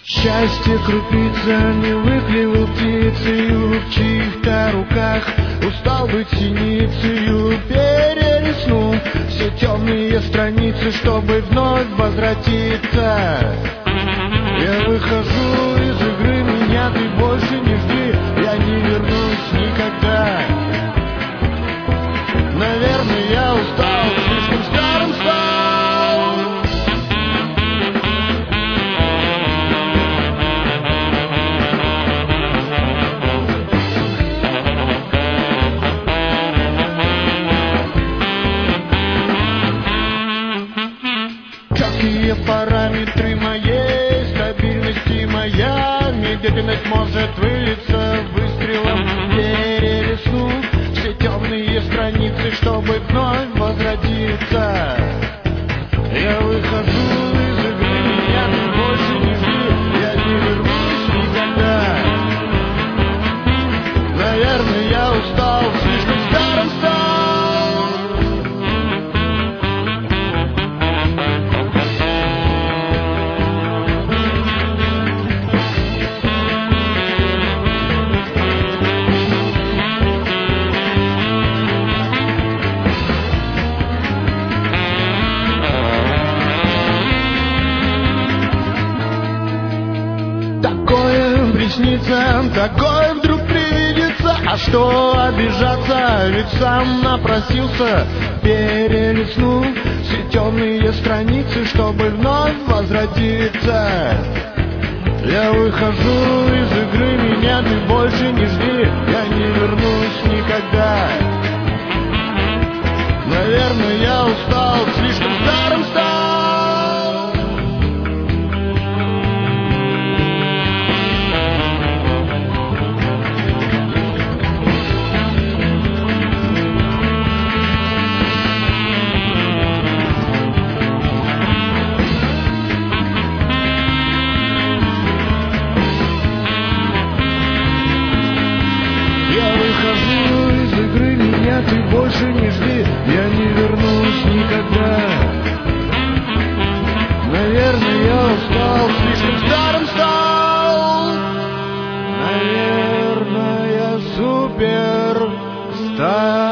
Счастье крупица, не выклевал птицею в чьих-то руках. Устал быть синицею, перелистнул все темные страницы, чтобы вновь возвратиться. Я выхожу из игры, меня ты больше не жди, я не вернусь никогда. Наверное, я устал, слишком старым стал. Какие параметры моей стабильности, моя медлительность может вылиться выстрелом, перелистнув все темные страницы, чтобы вновь возвратиться. Я выхожу из игры, меня ты больше не жди, я не вернусь никогда. Наверное, я устал, слишком старым стал. Такое приснится, такое вдруг привидится. А что обижаться, ведь сам напросился, перелистнув все темные страницы, чтобы вновь возвратиться. Я выхожу из игры, меня ты больше не жди, я не вернусь никогда. Наверное, я устал, слишком старым стал. Меня ты больше не жди, я не вернусь никогда. Наверное, я устал, слишком старым стал. Наверное, я супер стар.